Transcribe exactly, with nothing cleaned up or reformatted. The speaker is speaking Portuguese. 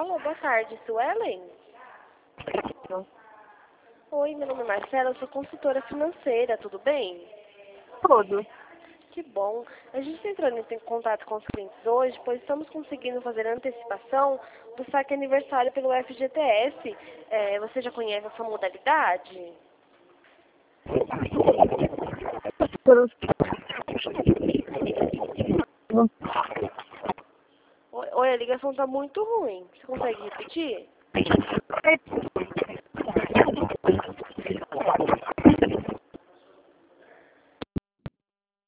Alô, boa tarde, Suelen? Oi, meu nome é Marcela, eu sou consultora financeira, tudo bem? Tudo. Que bom. A gente está entrando em contato com os clientes hoje, pois estamos conseguindo fazer a antecipação do saque aniversário pelo F G T S. É, você já conhece essa modalidade? Oi, oi, a ligação está muito ruim. Você consegue repetir?